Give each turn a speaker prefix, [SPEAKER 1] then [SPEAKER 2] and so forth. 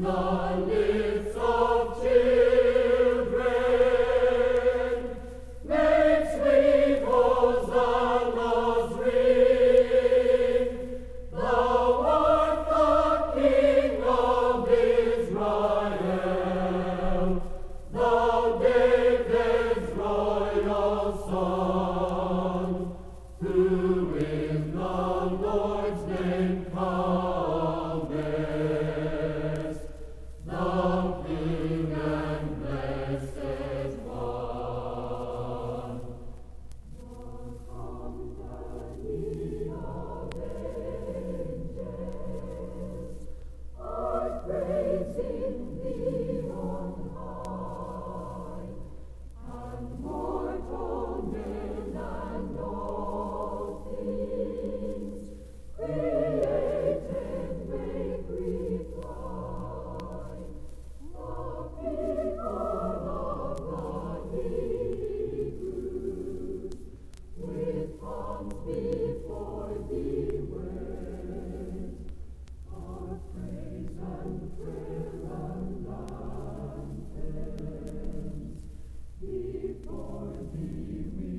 [SPEAKER 1] the lips of children, make sweet hosannas ring. Thou art the King of Israel, thou David's royal Son, who in the Lord's name comest, thou King and blessed One. The company of angels are praising thee on high, and mortal men and all things created make reply. The people of the Hebrews with palms before thee wave, of praise and prayer and anthems before thee we